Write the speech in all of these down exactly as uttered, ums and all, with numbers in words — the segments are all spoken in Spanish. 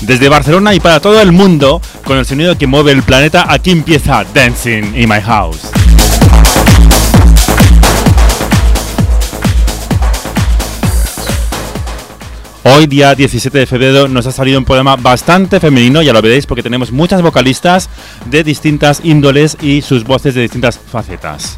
Desde Barcelona y para todo el mundo, con el sonido que mueve el planeta, aquí empieza Dancing in My House. Hoy, día diecisiete de febrero, nos ha salido un programa bastante femenino, ya lo veréis, porque tenemos muchas vocalistas de distintas índoles y sus voces de distintas facetas.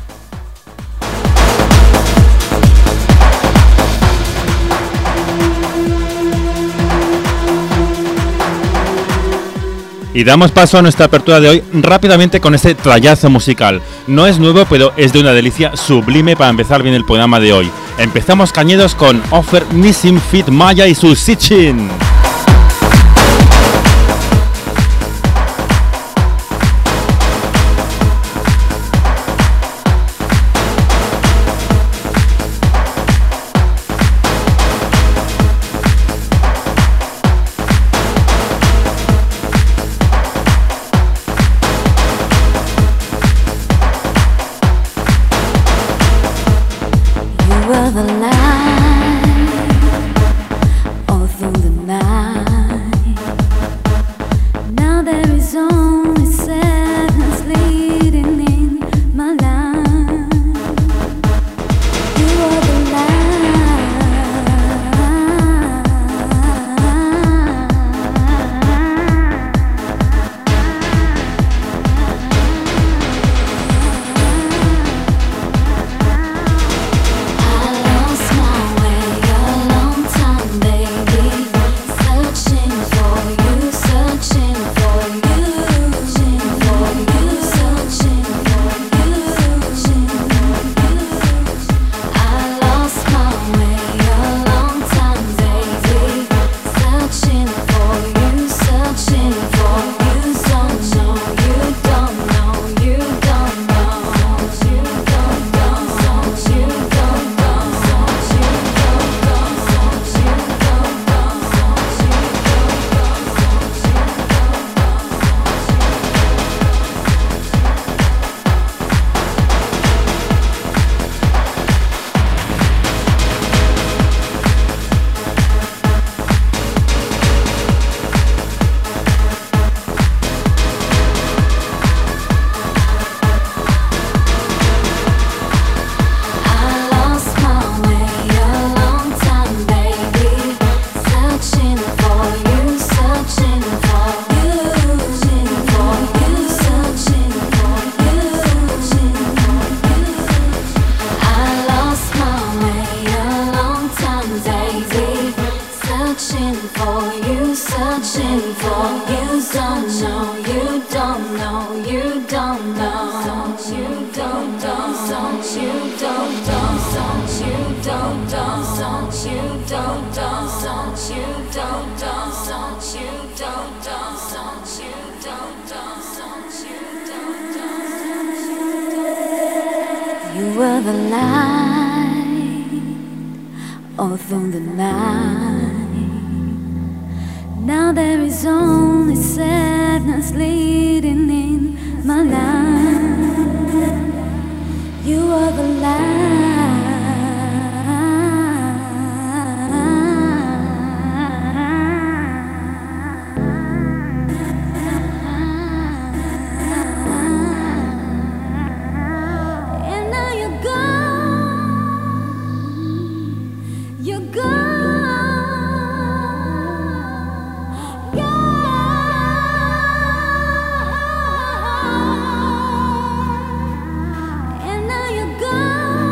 Y damos paso a nuestra apertura de hoy rápidamente con este trayazo musical. No es nuevo, pero es de una delicia sublime para empezar bien el programa de hoy. Empezamos cañeros con Ofer Nissim Fit Maya y su Sitchin. Go!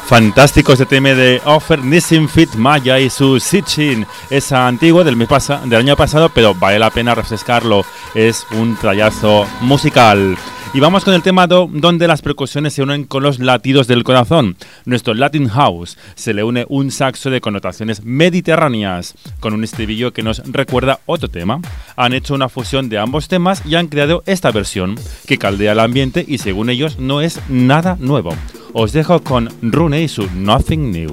Fantástico este tema de Offer Nissim Fit Maya y su Sitchin. Es antiguo del, mes pasa, del año pasado, pero vale la pena refrescarlo. Es un trayazo musical. Y vamos con el tema do, donde las percusiones se unen con los latidos del corazón. Nuestro Latin House se le une un saxo de connotaciones mediterráneas, con un estribillo que nos recuerda otro tema. Han hecho una fusión de ambos temas y han creado esta versión, que caldea el ambiente y según ellos no es nada nuevo. Os dejo con Rune y su Nothing New.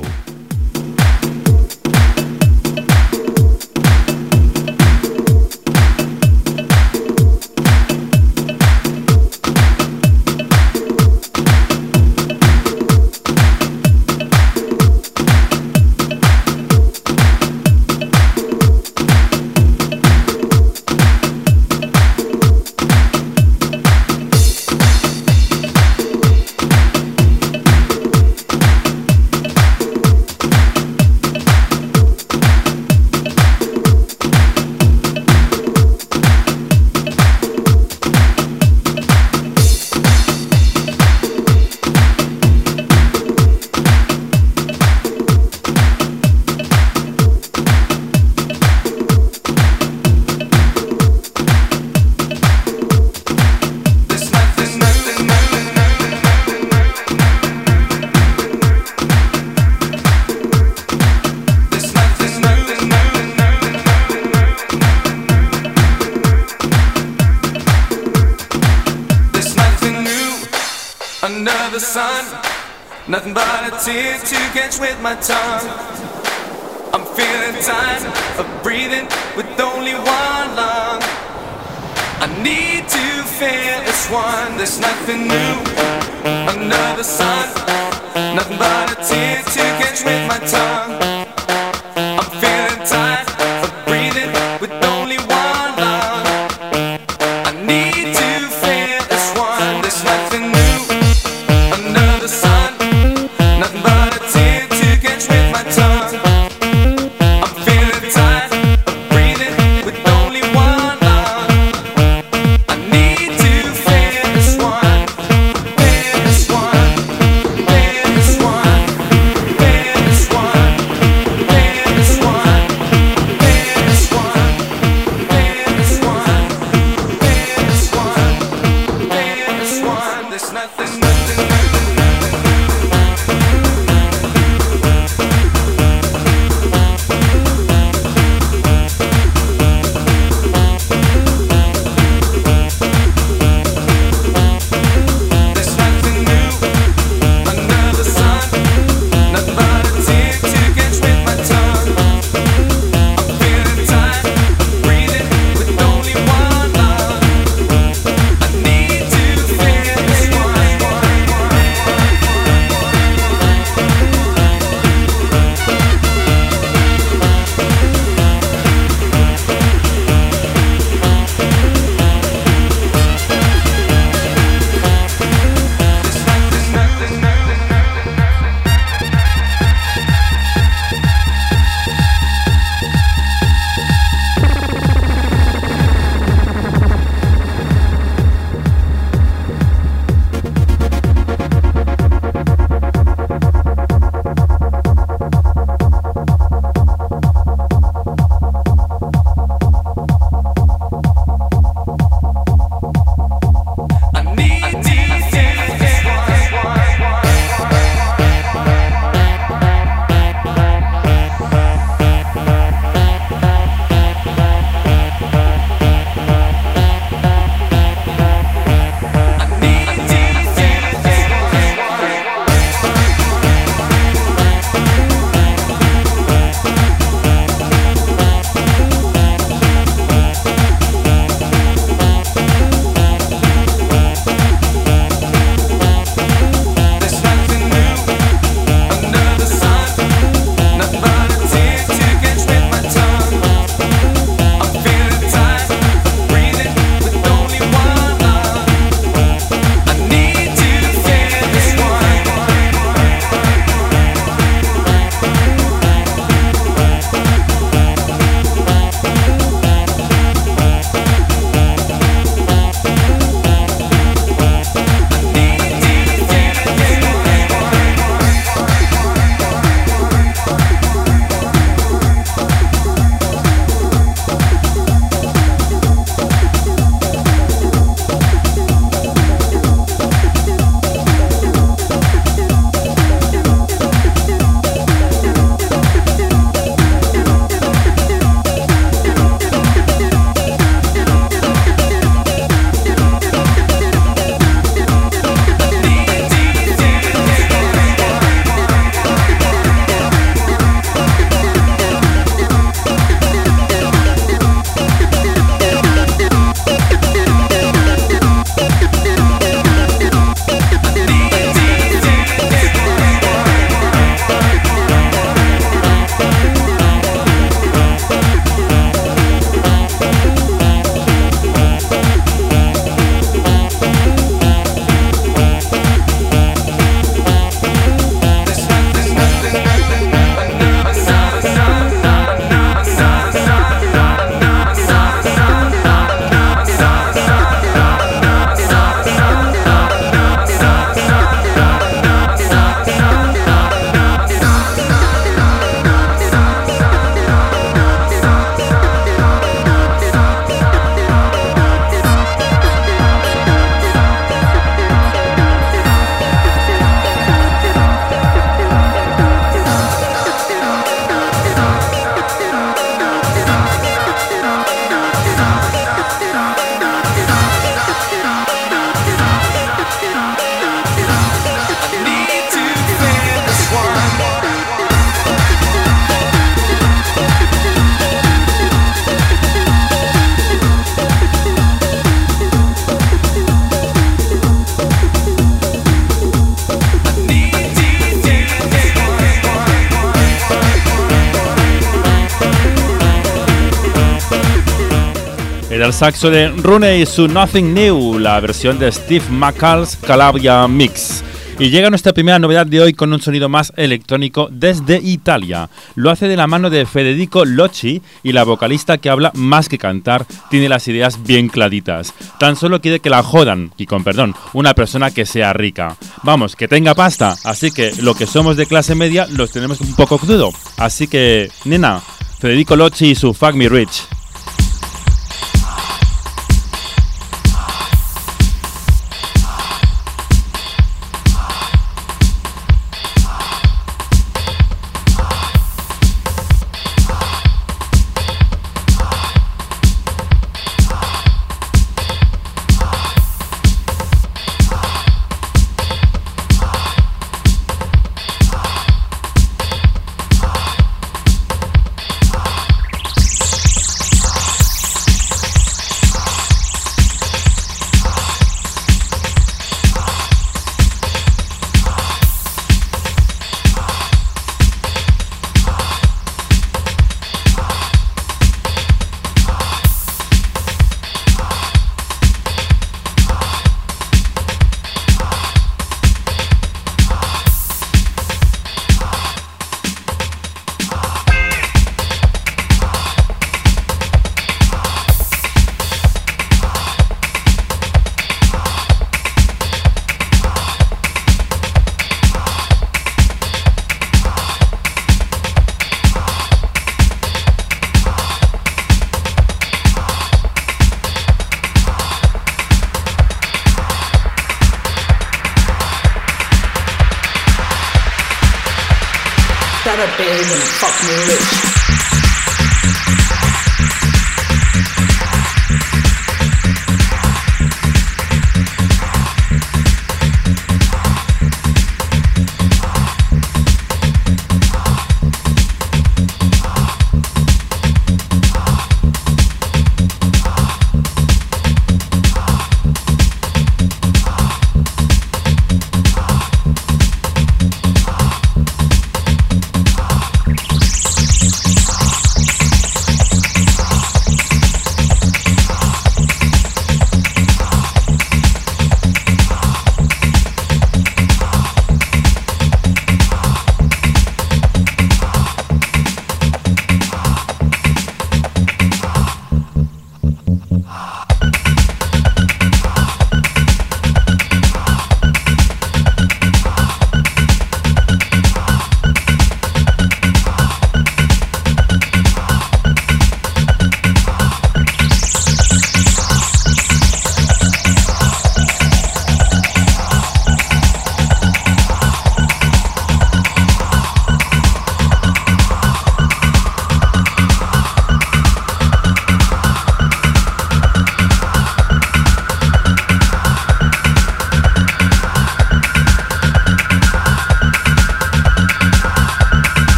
Under the sun, nothing but a tear to catch with my tongue. I'm feeling tired of breathing with only one lung. I need to feel this one. There's nothing new under the sun, nothing but a tear to catch with my tongue. I'm feeling tired of breathing with only one lung. I need to feel this one. There's nothing new under the sun, nothing but a tear to catch with my tongue. I'm feeling tired of breathing with only one lung. I need to feel this one, feel this one, feel this one, feel this one. Era el saxo de Rooney y su Nothing New, la versión de Steve McCall's Calabria Mix. Y llega nuestra primera novedad de hoy con un sonido más electrónico desde Italia. Lo hace de la mano de Federico Locci y la vocalista, que habla más que cantar, tiene las ideas bien claritas. Tan solo quiere que la jodan, y con perdón, una persona que sea rica. Vamos, que tenga pasta, así que lo que somos de clase media los tenemos un poco crudo. Así que, nena, Federico Locci y su Fuck Me Rich. That bears and fuck me rich.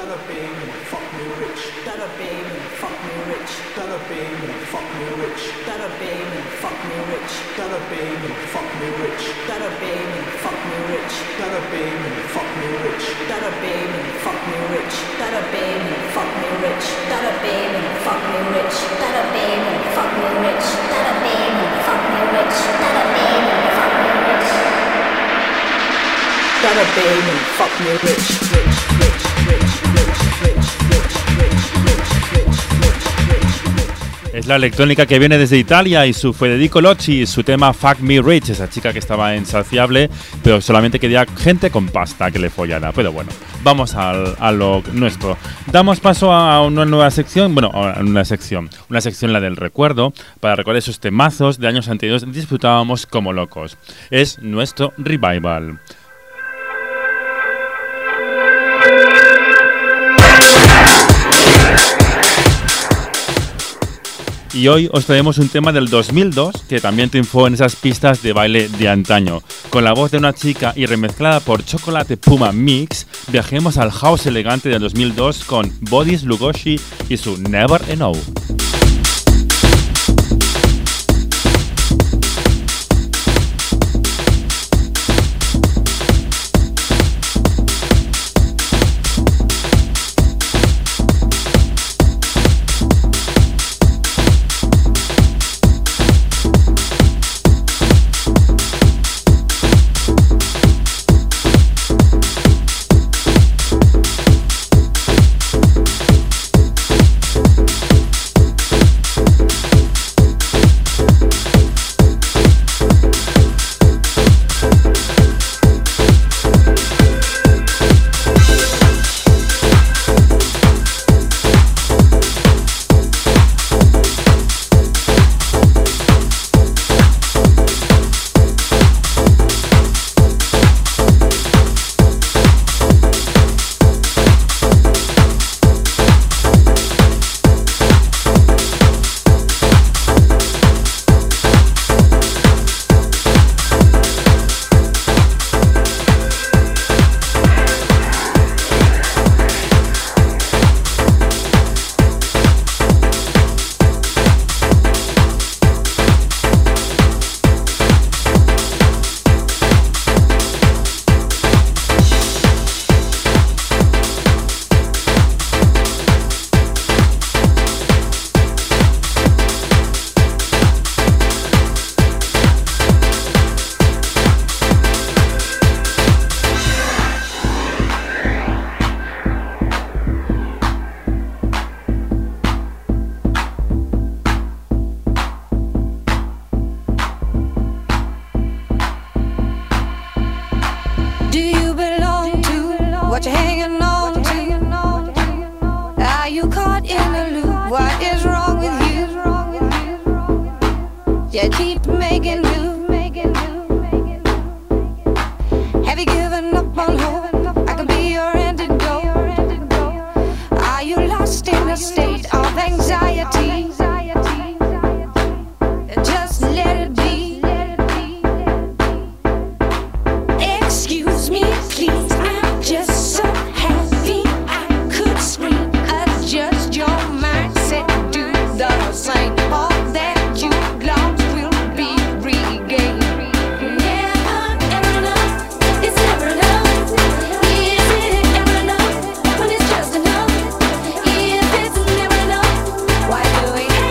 That a baby, fuck me rich. That a baby, fuck me rich. That a baby, fuck me rich. That a baby, fuck me rich. That a baby, fuck me rich. That a baby, fuck me rich. That a baby, fuck me rich. That a baby, fuck me rich. That a baby, fuck me rich. That a baby, fuck me rich. That a baby, fuck me rich. That a baby, fuck me rich. That a baby, fuck me rich. That a baby, fuck me rich, rich, rich, rich, rich, rich, rich, rich, rich, rich, rich, rich. Es la electrónica que viene desde Italia y su Federico Locci, su tema Fuck Me Rich, esa chica que estaba insaciable, pero solamente quería gente con pasta que le follara. Pero bueno, vamos al, a lo nuestro. Damos paso a una nueva sección, bueno, a una sección, una sección la del recuerdo, para recordar esos temazos de años anteriores que disfrutábamos como locos. Es nuestro revival. Y hoy os traemos un tema del dos mil dos que también triunfó en esas pistas de baile de antaño. Con la voz de una chica y remezclada por Chocolate Puma Mix, viajemos al house elegante del dos mil dos con Boris Lugosi y su Never Enough. Doing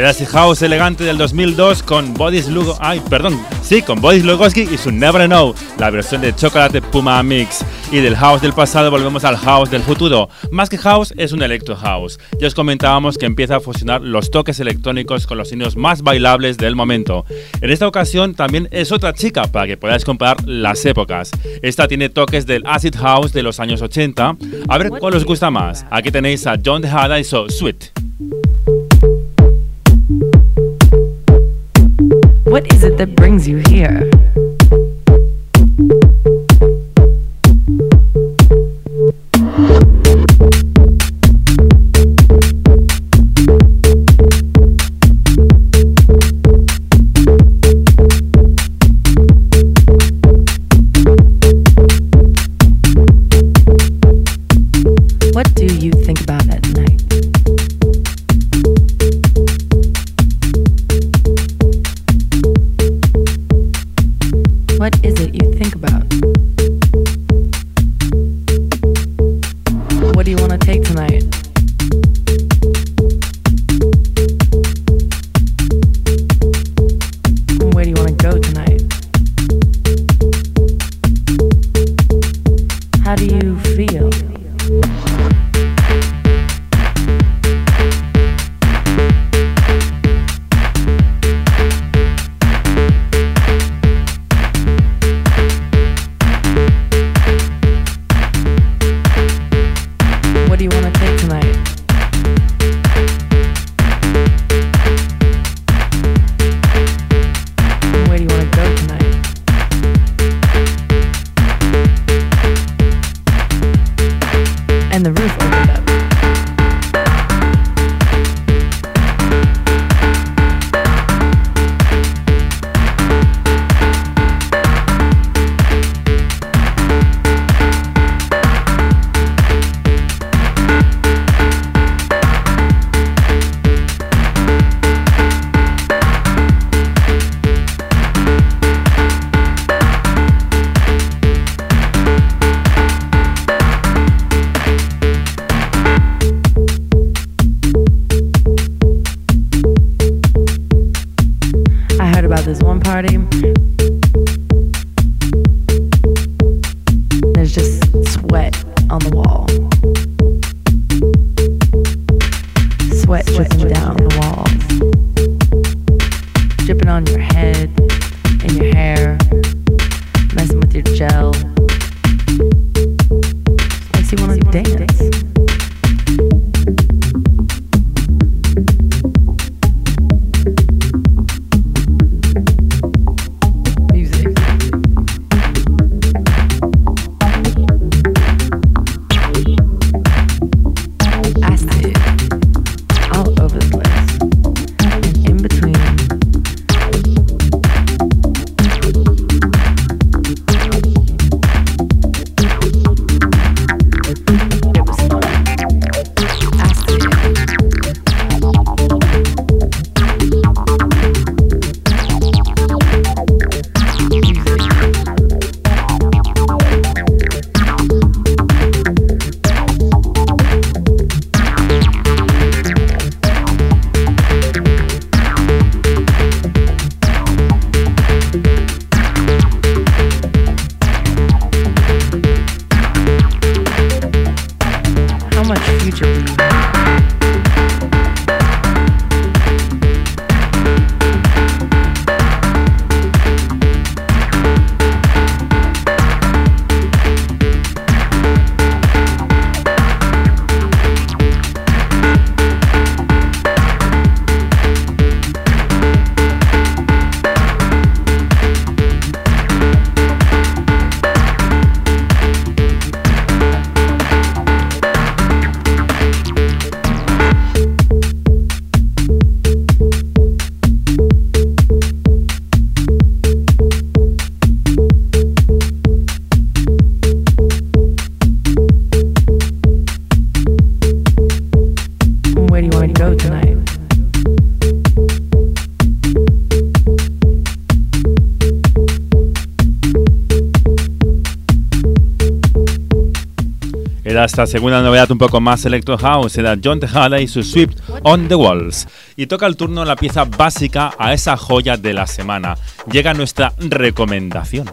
Era ese house elegante del dos mil dos con Boris Lugo... Ay, perdón. Sí, con Boris Lugoski y su Never Know, la versión de Chocolate Puma Mix. Y del house del pasado volvemos al house del futuro. Más que house, es un electro house. Ya os comentábamos que empieza a fusionar los toques electrónicos con los sonidos más bailables del momento. En esta ocasión también es otra chica para que podáis comparar las épocas. Esta tiene toques del acid house de los años ochenta. A ver cuál os gusta más. Aquí tenéis a John Tejada y So Sweet. What is it that brings you here? What do you think about at night? What is it you think about? What do you want to take tonight? Where do you want to go tonight? How do you feel? Era esta segunda novedad un poco más electro house, era John Tejada y su Swift, On the Walls. Y toca el turno la pieza básica a esa joya de la semana. Llega nuestra recomendación.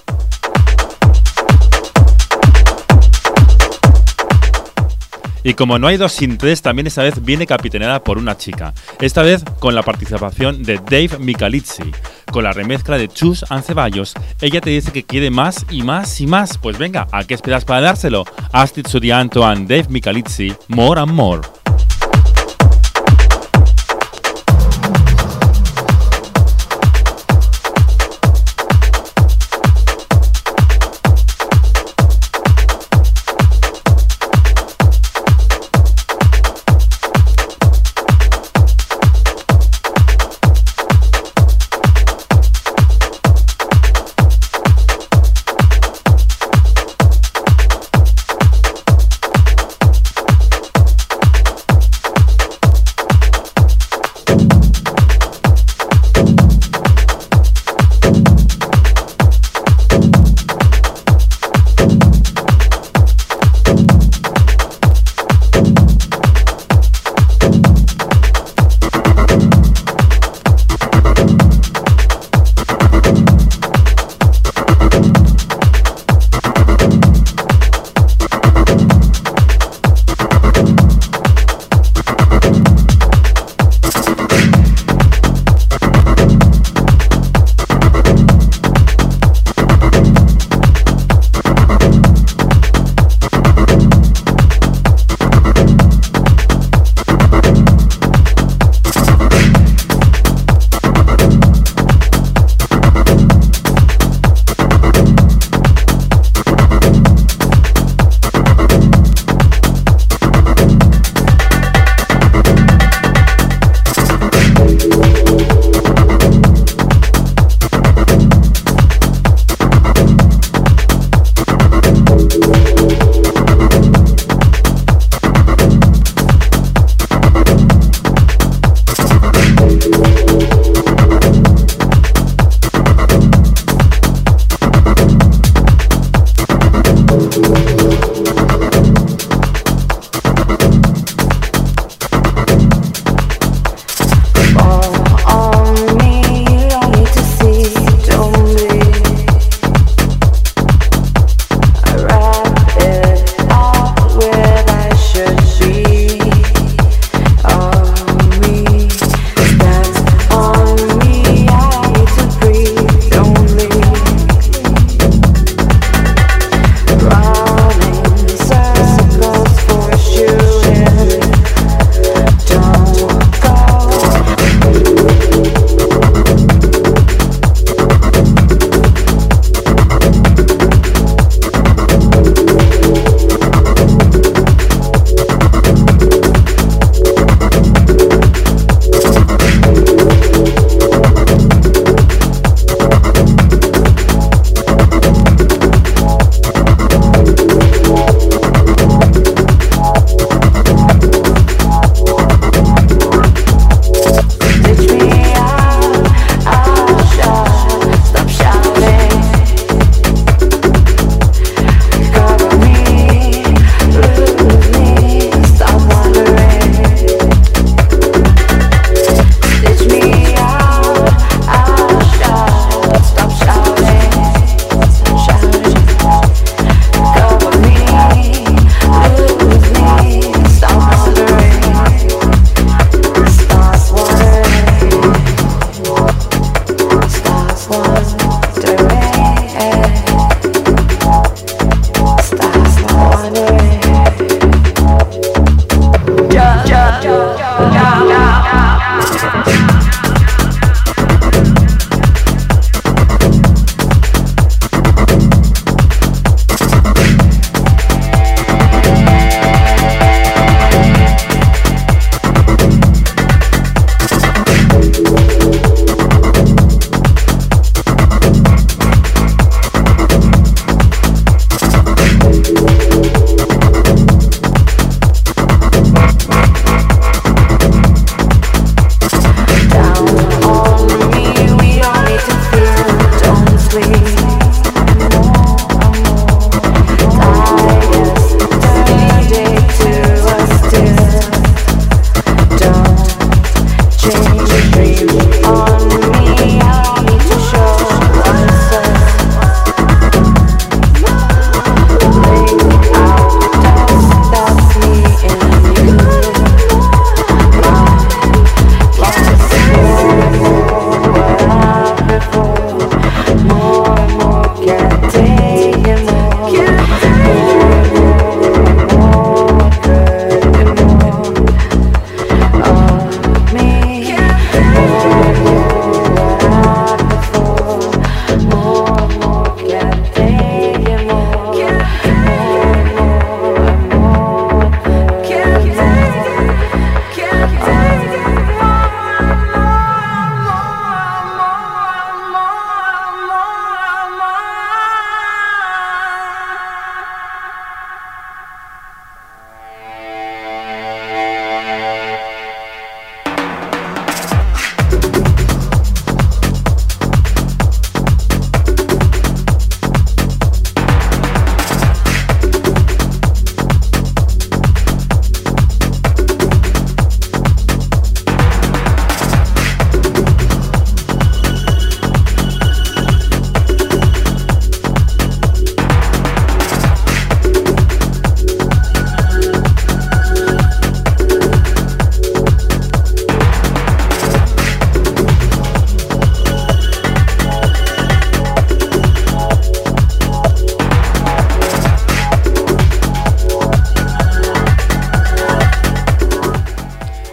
Y como no hay dos sin tres, también esta vez viene capitaneada por una chica. Esta vez con la participación de Dave Michalizzi. Con la remezcla de Chus and Ceballos, ella te dice que quiere más y más y más. Pues venga, ¿a qué esperas para dárselo? Astrid Sudianto and Dave Michalizzi, More and More.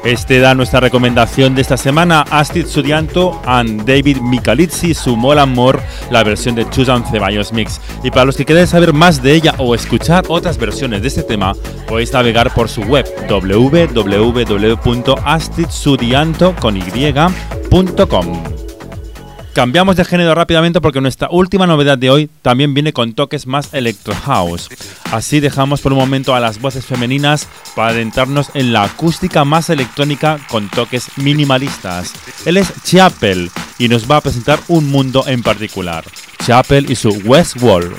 Este da nuestra recomendación de esta semana, Astrid Sudianto and David Michalizzi, su Mol Amor, la versión de Susan Ceballos Mix. Y para los que queráis saber más de ella o escuchar otras versiones de este tema, podéis navegar por su web w w w punto astrid sudianto punto com. Cambiamos de género rápidamente porque nuestra última novedad de hoy también viene con toques más electro house. Así dejamos por un momento a las voces femeninas para adentrarnos en la acústica más electrónica con toques minimalistas. Él es Chapel y nos va a presentar un mundo en particular. Chapel y su Westworld.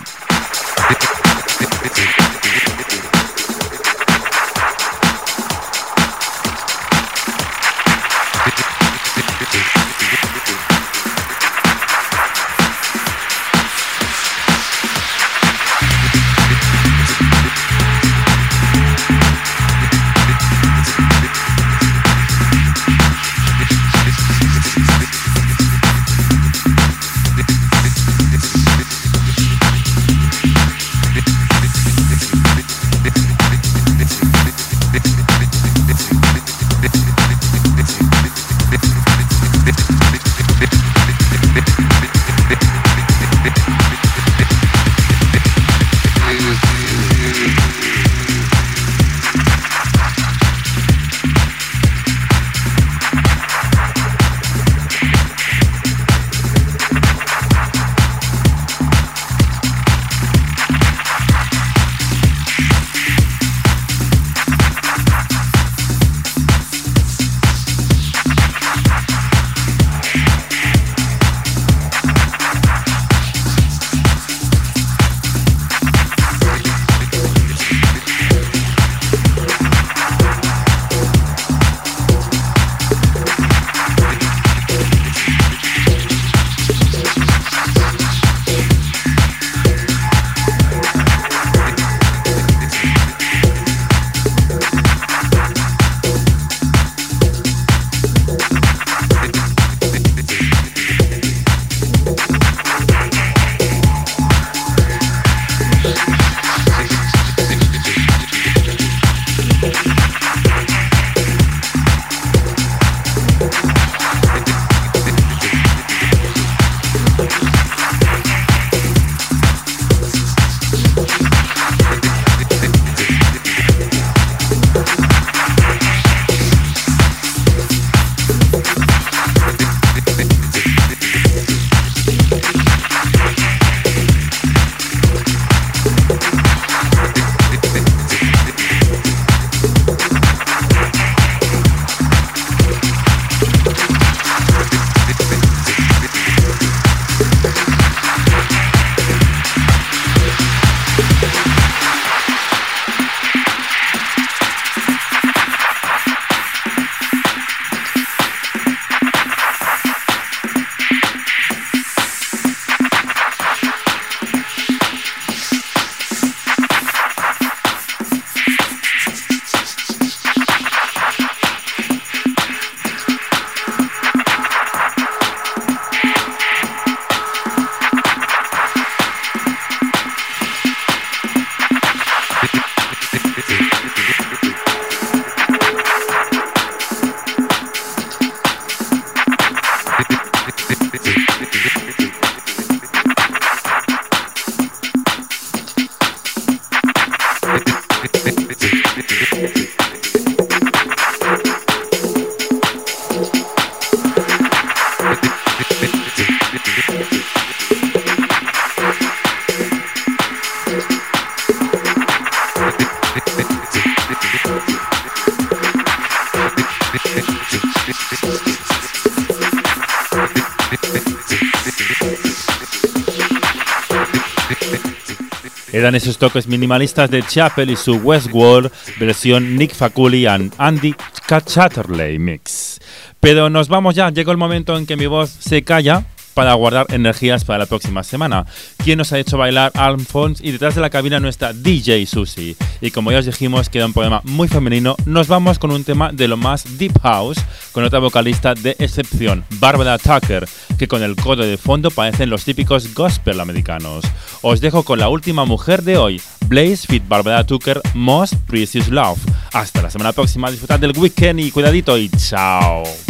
Eran esos toques minimalistas de Chapel y su Westworld, versión Nick Faculli and Andy Chatterley mix. Pero nos vamos ya, llegó el momento en que mi voz se calla para guardar energías para la próxima semana. ¿Quién nos ha hecho bailar? Alphonse, y detrás de la cabina nuestra D J Susie. Y como ya os dijimos, queda un poema muy femenino. Nos vamos con un tema de lo más deep house, con otra vocalista de excepción, Barbara Tucker, que con el codo de fondo parecen los típicos gospel americanos. Os dejo con la última mujer de hoy, Blaze feat. Barbara Tucker, Most Precious Love. Hasta la semana próxima, disfrutad del weekend y cuidadito y chao.